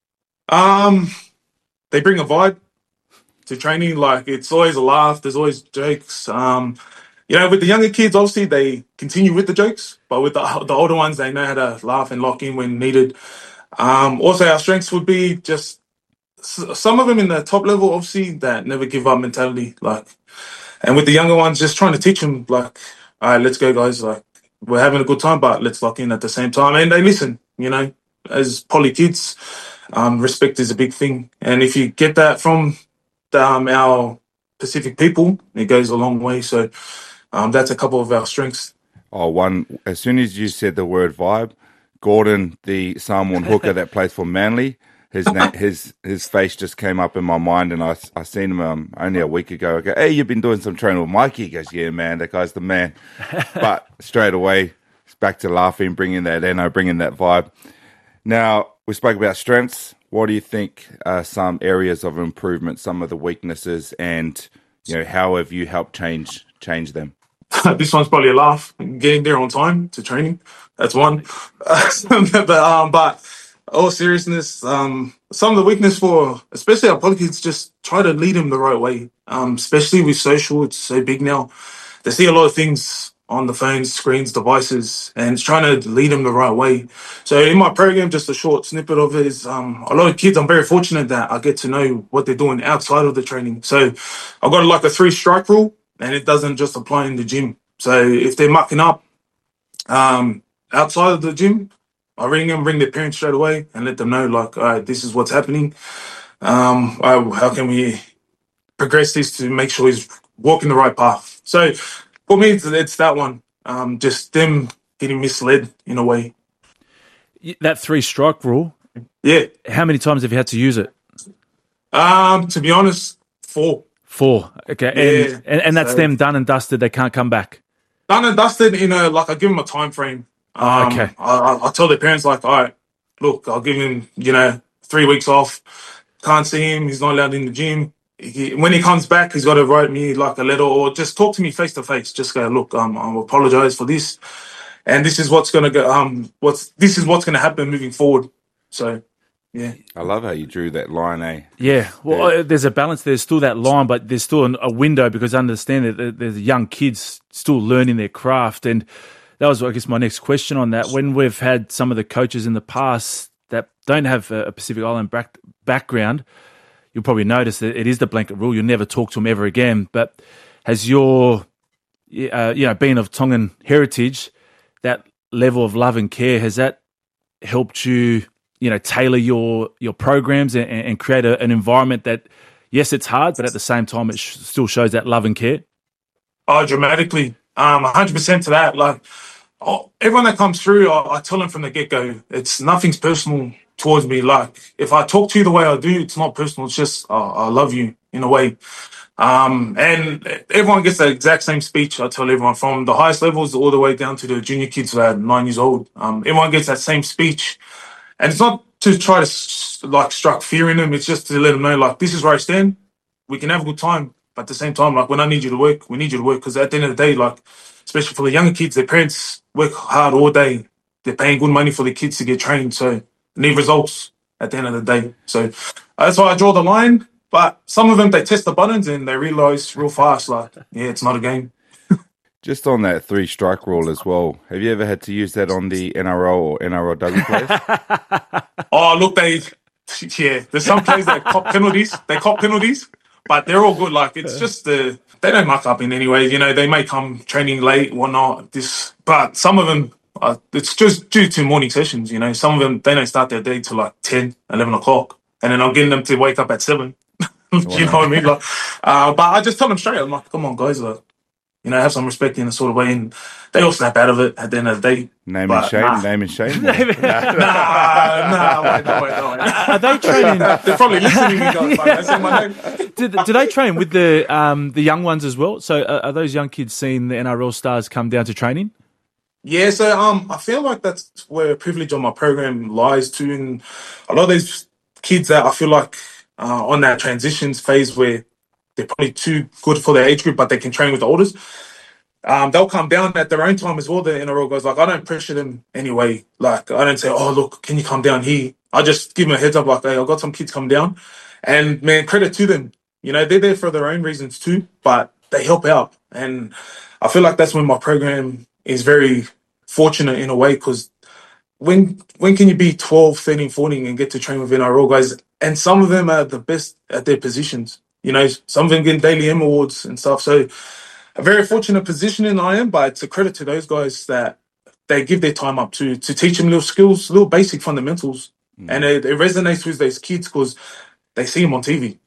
They bring a vibe to training. Like it's always a laugh. There's always jokes. With the younger kids, obviously they continue with the jokes, but with the older ones, they know how to laugh and lock in when needed. Also, our strengths would be just some of them in the top level, obviously, that never give up mentality. And with the younger ones, just trying to teach them, like, all right, let's go, guys. Like, we're having a good time, but let's lock in at the same time. And they listen, as poly kids, respect is a big thing. And if you get that from our Pacific people, it goes a long way. So that's a couple of our strengths. As soon as you said the word vibe, Gordon, the Samoan hooker that plays for Manly, his face just came up in my mind, and I seen him only a week ago. I go, hey, you've been doing some training with Mikey? He goes, yeah, man, that guy's the man. But straight away, it's back to laughing, bringing that vibe. Now, we spoke about strengths. What do you think are some areas of improvement, some of the weaknesses, and how have you helped change them? This one's probably a laugh. Getting there on time to training, that's one. But all seriousness, some of the weakness for especially our poly kids, just try to lead them the right way. Especially with social, it's so big now. They see a lot of things on the phones, screens, devices, and it's trying to lead them the right way. So in my program, just a short snippet of it is a lot of kids, I'm very fortunate that I get to know what they're doing outside of the training. So I've got like a 3-strike rule, and it doesn't just apply in the gym. So if they're mucking up outside of the gym, I ring their parents straight away and let them know, like, all right, this is what's happening. How can we progress this to make sure he's walking the right path? So for me, it's that one. Just them getting misled in a way. That 3-strike rule? Yeah. How many times have you had to use it? To be honest, 4. 4. Okay. Yeah. And that's them done and dusted. They can't come back. Done and dusted I give them a time frame. Okay. I tell their parents, like, all right, look, I'll give him, 3 weeks off. Can't see him. He's not allowed in the gym. When he comes back, he's got to write me like a letter or just talk to me face to face. Just go, look, I apologize for this, and this is what's going to go. This is what's going to happen moving forward. So, yeah. I love how you drew that line, eh? Yeah. Well, there's a balance. There's still that line, but there's still a window because I understand that there's young kids still learning their craft, and that was, I guess, my next question on that. When we've had some of the coaches in the past that don't have a Pacific Island background, you'll probably notice that it is the blanket rule. You'll never talk to them ever again. But has your, being of Tongan heritage, that level of love and care, has that helped you, tailor your programs and create an environment that, yes, it's hard, but at the same time, it still shows that love and care? Oh, dramatically. 100% to that. Like, everyone that comes through, I tell them from the get-go, nothing's personal towards me. Like, if I talk to you the way I do, it's not personal. It's just, I love you in a way. And everyone gets the exact same speech. I tell everyone from the highest levels all the way down to the junior kids that are 9 years old. Everyone gets that same speech. And it's not to try to struck fear in them. It's just to let them know, like, this is where I stand. We can have a good time. But at the same time, like, when I need you to work, we need you to work. Because at the end of the day, like, especially for the younger kids, their parents work hard all day. They're paying good money for their kids to get trained. So they need results at the end of the day. So that's why I draw the line. But some of them, they test the buttons and they realize real fast, like, yeah, it's not a game. Just on that 3-strike rule as well, have you ever had to use that on the NRL or NRLW players? Oh, look, there's some players that cop penalties. They cop penalties, but they're all good. Like, it's just they don't muck up in any way. They may come training late, whatnot. But some of them, it's just due to morning sessions. Some of them, they don't start their day till like 10, 11 o'clock, and then I'm getting them to wake up at 7. You know what I mean? Like, but I just tell them straight. I'm like, come on, guys, like, have some respect in a sort of way, and they all snap out of it at the end of the day. Name and shame. Nah, wait. Are they training? They're probably listening to me, guys. That's my name. Do they train with the young ones as well? So are those young kids seeing the NRL stars come down to training? Yeah, so I feel like that's where privilege on my program lies too, and a lot of these kids that I feel like on that transitions phase where they're probably too good for their age group, but they can train with the olders. They'll come down at their own time as well. The NRL guys, like, I don't pressure them anyway. Like, I don't say, oh, look, can you come down here? I just give them a heads up, like, hey, I've got some kids come down. And, man, credit to them. They're there for their own reasons too, but they help out. And I feel like that's when my program is very fortunate in a way, because when can you be 12, 13, 14 and get to train with NRL guys? And some of them are the best at their positions. Some of them get Daily M awards and stuff. So a very fortunate position I am, but it's a credit to those guys that they give their time up to teach them little skills, little basic fundamentals. And it resonates with those kids because they see them on TV.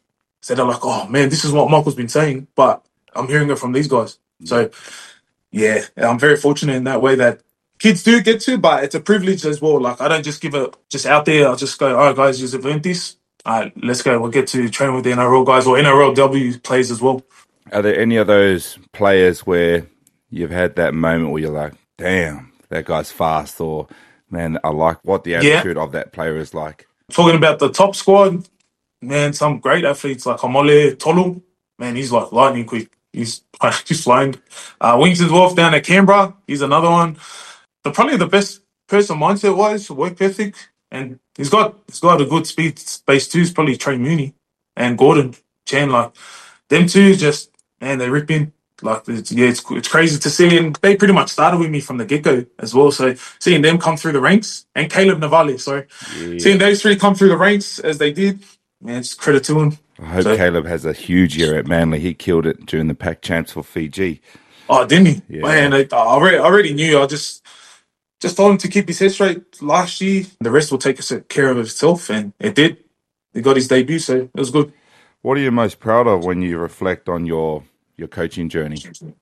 So they're like, oh man, this is what Michael's been saying, but I'm hearing it from these guys. So yeah, I'm very fortunate in that way that kids do get to, but it's a privilege as well. Like, I don't just give it just out there. I'll just go, all right, guys, you've earned this. All right, let's go. We'll get to train with the NRL guys or NRLW players as well. Are there any of those players where you've had that moment where you're like, damn, that guy's fast, or man, I like what the attitude of that player is like? Talking about the top squad, man, some great athletes like Hamole Tolu, man, he's like lightning quick. He's flying. Winston Wolf down at Canberra, he's another one. Probably the best person mindset-wise, work ethic, and he's got a good speed space too. It's probably Trey Mooney and Gordon Chan. Like, them two, just, man, they rip in. Like, it's crazy to see, and they pretty much started with me from the get-go as well. So seeing them come through the ranks, and Caleb Navale, seeing those three come through the ranks as they did, man, it's credit to them. I hope Caleb has a huge year at Manly. He killed it during the Pac Champs for Fiji. Oh, didn't he? Yeah. Man, I already knew. I just told him to keep his head straight last year. The rest will take care of itself, and it did. He got his debut, so it was good. What are you most proud of when you reflect on your coaching journey?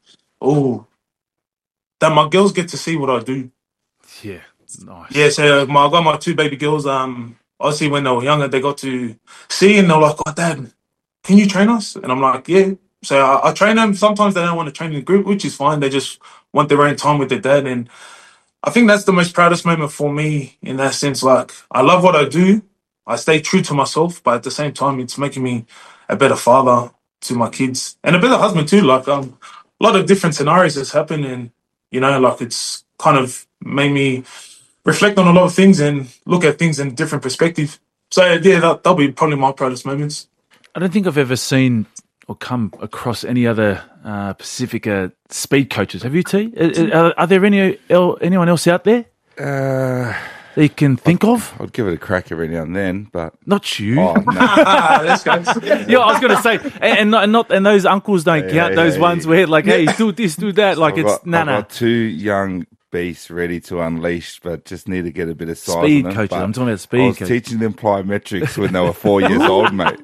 Oh, that my girls get to see what I do. Yeah, nice. Yeah, so I got my two baby girls. Obviously when they were younger, they got to see, and they're like, "Oh, Dad, can you train us?" And I'm like, "Yeah." So I train them. Sometimes they don't want to train in the group, which is fine. They just want their own time with their dad, and I think that's the most proudest moment for me in that sense. Like, I love what I do. I stay true to myself, but at the same time, it's making me a better father to my kids and a better husband too. Like, a lot of different scenarios that's happened, and like, it's kind of made me reflect on a lot of things and look at things in a different perspective. So yeah, that'll be probably my proudest moments. I don't think I've ever seen or come across any other Pacifica speed coaches. Have you, T? Are there anyone else out there that you can think of? I'd give it a crack every now and then, but not you. Oh, no. Let's go. Yeah, I was going to say, and those uncles don't count. Those ones where like, hey, do this, do that. Like, I've it's nana. I've got two young beasts ready to unleash, but just need to get a bit of size. Speed on them. coaches. But I'm talking about speed I was coaches. teaching them plyometrics when they were 4 years old, mate.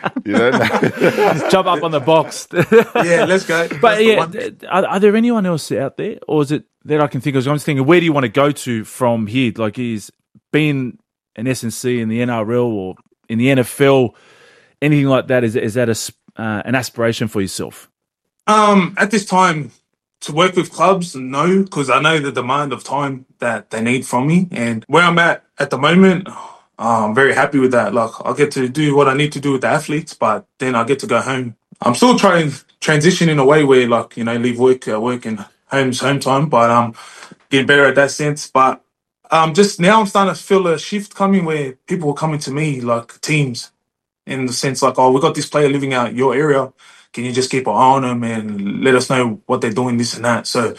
Just jump up on the box. Yeah, let's go. But are there anyone else out there, or is it that I can think of? I'm just thinking, where do you want to go to from here? Like, he's been an SNC in the NRL or in the NFL, anything like that? Is that an aspiration for yourself? At this time, to work with clubs, no, because I know the demand of time that they need from me. And where I'm at the moment, I'm very happy with that. Like, I get to do what I need to do with the athletes, but then I get to go home. I'm still trying to transition in a way where, like, leave work and home's home time, but I'm getting better at that sense. But just now I'm starting to feel a shift coming where people are coming to me, like teams, in the sense like, oh, we got this player living out your area. Can you just keep an eye on them and let us know what they're doing, this and that? So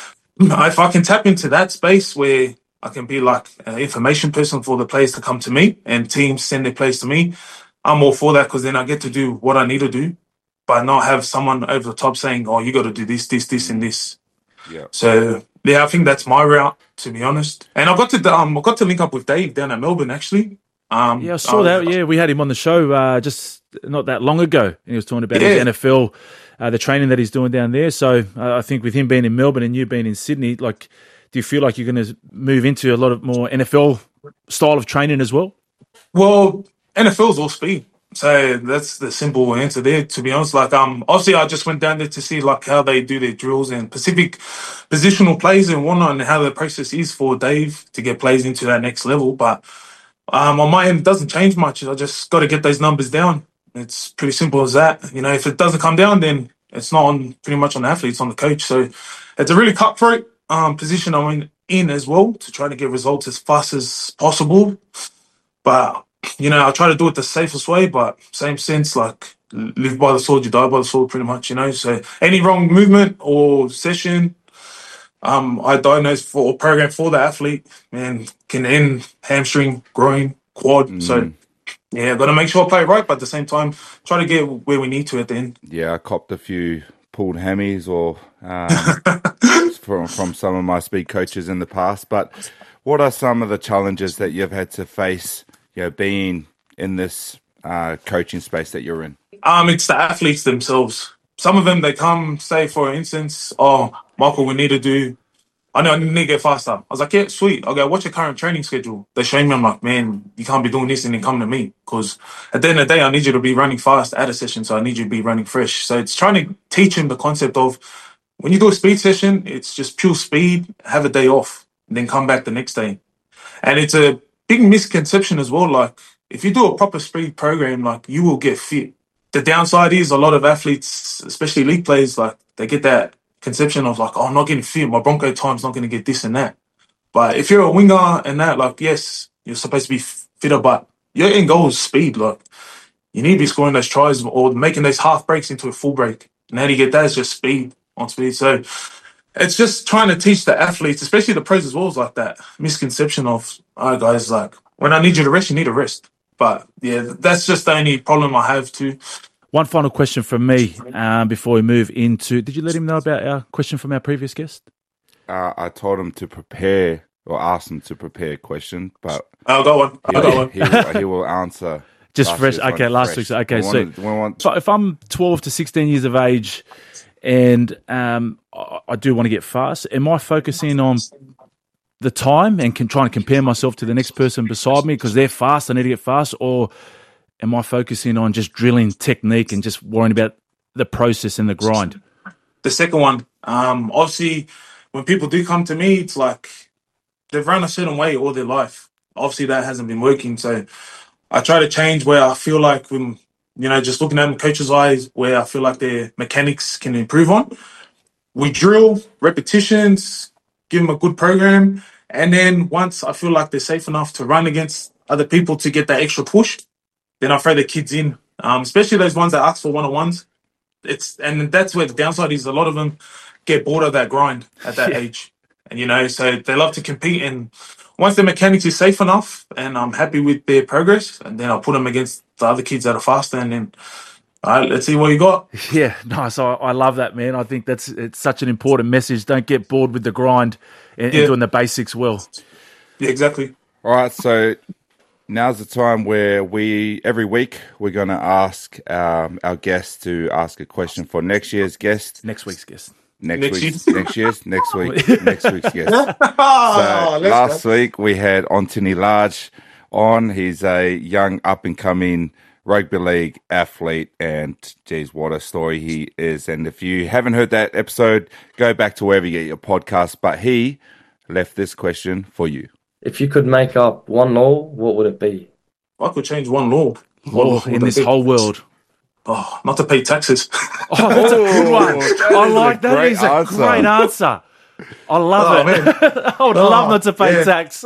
if I can tap into that space where I can be like an information person for the players to come to me and teams send their players to me, I'm all for that, because then I get to do what I need to do, but not have someone over the top saying, oh, you got to do this, this, this, and this. Yeah. So yeah, I think that's my route, to be honest. And I got to link up with Dave down at Melbourne, actually. I saw that. Yeah, we had him on the show just not that long ago, and he was talking about his NFL, the training that he's doing down there. So I think with him being in Melbourne and you being in Sydney, like, do you feel like you're going to move into a lot of more NFL style of training as well? Well, NFL's all speed. So that's the simple answer there, to be honest. Like, obviously I just went down there to see like how they do their drills and Pacific positional plays and whatnot, and how the process is for Dave to get plays into that next level. But on my end, it doesn't change much. I just got to get those numbers down. It's pretty simple as that. If it doesn't come down, then it's not pretty much on the athlete, it's on the coach. So it's a really cutthroat position I'm in as well, to try to get results as fast as possible. But I try to do it the safest way, but same sense, like, live by the sword, you die by the sword, pretty much, So any wrong movement or session, I diagnose for or program for the athlete, and can end hamstring, groin, quad. So yeah, got to make sure I play right, but at the same time, try to get where we need to at the end. Yeah, I copped a few pulled hammies or from some of my speed coaches in the past. But what are some of the challenges that you've had to face, being in this coaching space that you're in? It's the athletes themselves. Some of them, they come, say, for instance, oh, Michael, I need to get faster. I was like, yeah, sweet. Okay, what's your current training schedule? They show me, I'm like, man, you can't be doing this and then come to me. Because at the end of the day, I need you to be running fast at a session, so I need you to be running fresh. So it's trying to teach him the concept of when you do a speed session, it's just pure speed, have a day off, and then come back the next day. And it's a big misconception as well. Like, if you do a proper speed program, like, you will get fit. The downside is a lot of athletes, especially league players, like, they get that conception of like, oh, I'm not getting fit, my Bronco time's not going to get this and that. But if you're a winger and that, like, yes, you're supposed to be fitter, but your end goal is speed. Like, you need to be scoring those tries or making those half breaks into a full break. And how do you get that? Is just speed on speed. So it's just trying to teach the athletes, especially the pros as well, is like that misconception of, oh, guys, like, when I need you to rest, you need to rest. But yeah, that's just the only problem I have too. One final question from me before we move into... Did you let him know about our question from our previous guest? I told him to prepare, or asked him to prepare a question, but... I'll go on. He will answer. Just fresh. Okay, last week's. Okay, so if I'm 12 to 16 years of age and I do want to get fast, am I focusing on the time and trying to compare myself to the next person beside me because they're fast, I need to get fast, or am I focusing on just drilling technique and just worrying about the process and the grind? The second one, obviously, when people do come to me, it's like they've run a certain way all their life. Obviously, that hasn't been working. So I try to change where I feel like, when, just looking at them coach's eyes, where I feel like their mechanics can improve on. We drill repetitions, give them a good program. And then once I feel like they're safe enough to run against other people to get that extra push, then I throw the kids in, especially those ones that ask for one-on-ones. And that's where the downside is. A lot of them get bored of that grind at that age. And, so they love to compete. And once the mechanics is safe enough and I'm happy with their progress, and then I'll put them against the other kids that are faster, and then, all right, let's see what you got. Yeah, nice. I love that, man. I think it's such an important message. Don't get bored with the grind and doing the basics well. Yeah, exactly. All right, so now's the time where every week we're going to ask our guests to ask a question for next year's guest. Next week's guest. Next week's guest. So last week we had Anthony Large on. He's a young up-and-coming rugby league athlete, and geez, what a story he is. And if you haven't heard that episode, go back to wherever you get your podcast. But he left this question for you. If you could make up one law, what would it be? I could change one law. In this whole world. Oh, not to pay taxes. Oh, that's a good one. I like that. It's a great answer. I love it. I would love not to pay tax.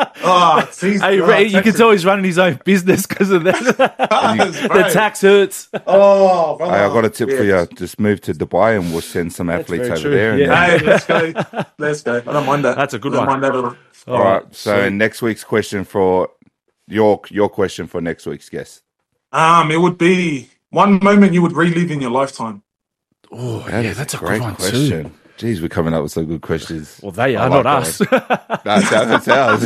Hey, you can tell he's running his own business because of that. The tax hurts. Oh, brother. Hey, I got a tip for you. Just move to Dubai and we'll send some athletes over there. Yeah. Hey, let's go. I don't mind that. That's a good one. I don't mind that at all. All right. So next week's question for your question for next week's guest. It would be one moment you would relive in your lifetime. Oh, that's a great one question. Too. Jeez, we're coming up with some good questions. Well, they are, not us. That's ours.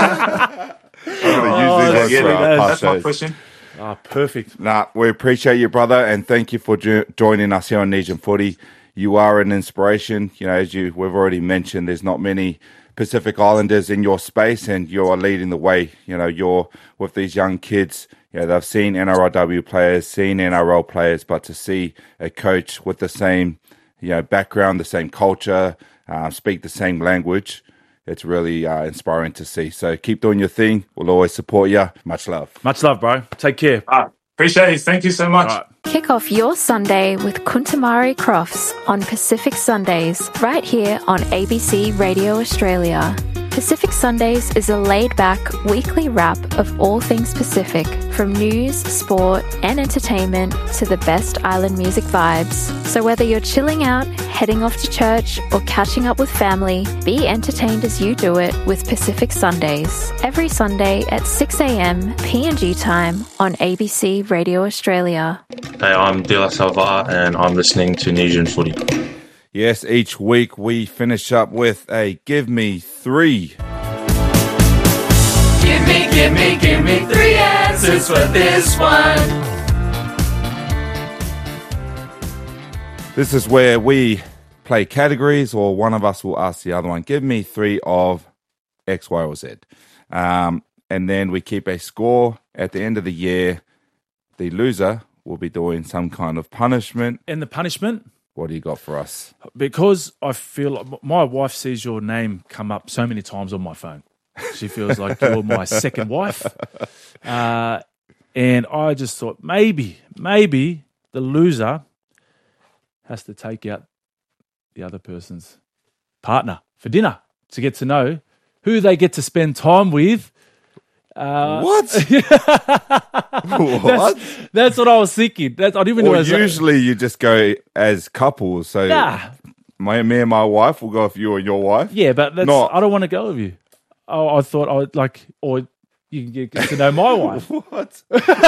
That's my question. Perfect. We appreciate you, brother, and thank you for joining us here on Nesian Footy. You are an inspiration. As we've already mentioned, there's not many Pacific Islanders in your space, and you are leading the way. You're with these young kids. They've seen NRLW players, seen NRL players, but to see a coach with the same background, the same culture, speak the same language, it's really inspiring to see. So keep doing your thing. We'll always support you. Much love. Much love, bro. Take care. Appreciate it. Thank you so much. Right. Kick off your Sunday with Kuntamari Crofts on Pacific Sundays, right here on ABC Radio Australia. Pacific Sundays is a laid-back weekly wrap of all things Pacific, from news, sport, and entertainment to the best island music vibes. So whether you're chilling out, heading off to church, or catching up with family, be entertained as you do it with Pacific Sundays. Every Sunday at 6 a.m. PNG time on ABC Radio Australia. Hey, I'm De La Salva, and I'm listening to Nesian Footy. Yes, each week we finish up with a Give Me 3. Give me 3 answers for this one. This is where we play categories, or one of us will ask the other one, give me 3 of X, Y, or Z. And then we keep a score. At the end of the year, the loser will be doing some kind of punishment. And the punishment? What do you got for us? Because I feel like my wife sees your name come up so many times on my phone. She feels like you're my second wife. And I just thought maybe the loser has to take out the other person's partner for dinner to get to know who they get to spend time with. What? What? That's what I was thinking. I didn't even know. Usually you just go as couples. So me and my wife will go with you and your wife. Yeah, but I don't want to go with you. I thought I would or you can get to know my wife. What?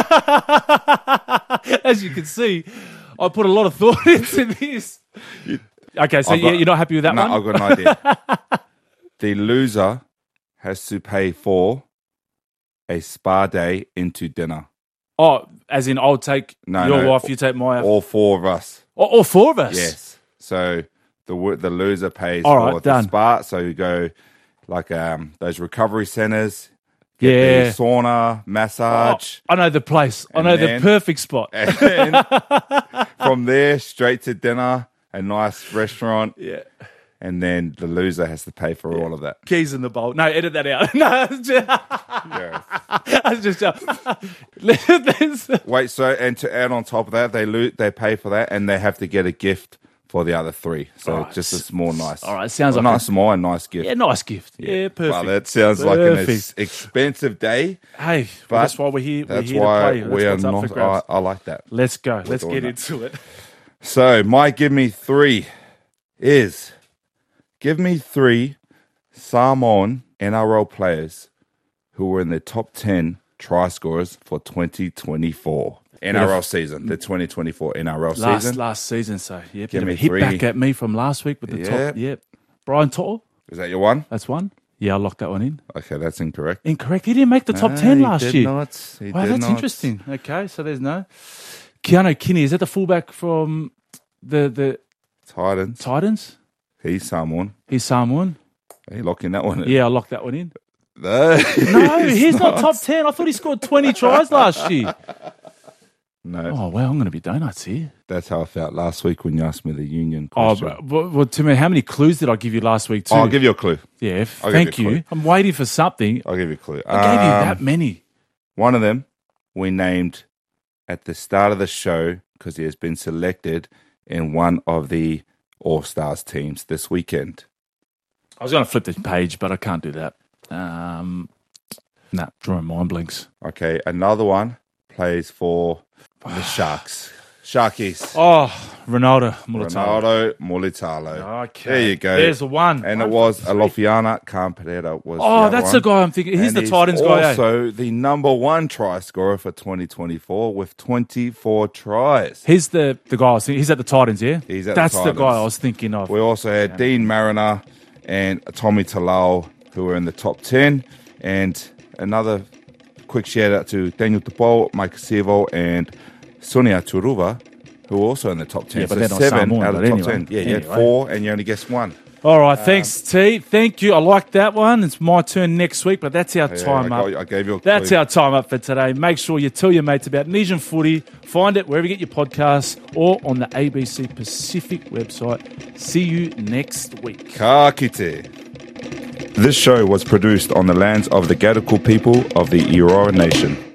As you can see, I put a lot of thought into this. Okay, so you're not happy with that one? No, I've got an idea. The loser has to pay for a spa day into dinner. Oh, as in I'll take your wife, you take my wife? All 4 of us. All 4 of us? Yes. So the loser pays for the spa. So you go like those recovery centers. Yeah. The sauna, massage. I know the place. I know the perfect spot. And then from there, straight to dinner, a nice restaurant. Yeah. And then the loser has to pay for all of that. Keys in the bowl. No, edit that out. No, that's just Wait, so and to add on top of that, they pay for that, and they have to get a gift for the other 3. So just a small, nice. All right, sounds like not small, a nice gift. Yeah, nice gift. Yeah, perfect. Well, that sounds like an expensive day. Hey, but that's why we're here. That's why to play. We are not. I like that. Let's go. Let's get into it. So my give me 3 is give me 3 Samoan NRL players who were in the top 10 try scorers for 2024. NRL season, the 2024 NRL season. Last season, so yeah. Give me hit 3. back at me from last week with the top. Yeah. Brian Toto. Is that your one? That's one. Yeah, I locked that one in. Okay, that's incorrect. Incorrect. He didn't make the top 10 last year. Wow, that's interesting. Okay, so there's no. Keanu Kinney, is that the fullback from the Titans? He's Samoan. Are you locking that one in? Yeah, I locked that one in. No, he's not top 10. I thought he scored 20 tries last year. No. Oh, well, I'm going to be donuts here. That's how I felt last week when you asked me the union question. Well, Timmy, how many clues did I give you last week too? I'll give you a clue. Yeah, thank you. I'm waiting for something. I'll give you a clue. I gave you that many. One of them we named at the start of the show because he has been selected in one of the All-Stars teams this weekend. I was going to flip the page, but I can't do that. Drawing mind blinks. Okay, another one plays for the Sharks. Sharkies. Oh, Ronaldo Mulitalo. Okay. There you go. There's the one. And it was Alofiana Camperera. That's the guy I'm thinking. He's the Titans guy. Also the number 1 try scorer for 2024 with 24 tries. He's the guy I was thinking. He's at the Titans, yeah? That's the guy I was thinking of. We also had Dean Mariner and Tommy Talau, who were in the top 10. And another quick shout out to Daniel Tupou, Mike Sevo, and Sonia Turuva, who are also in the top 10. Yeah, but so they're not 7 Samoan, out of the top 10. Yeah, you had 4 and you only guessed 1. All right, thanks, T. Thank you. I like that one. It's my turn next week, but that's our time up. I gave you a clue. That's our time up for today. Make sure you tell your mates about Nesian Footy. Find it wherever you get your podcasts or on the ABC Pacific website. See you next week. Ka kite. This show was produced on the lands of the Gadigal people of the Eora Nation.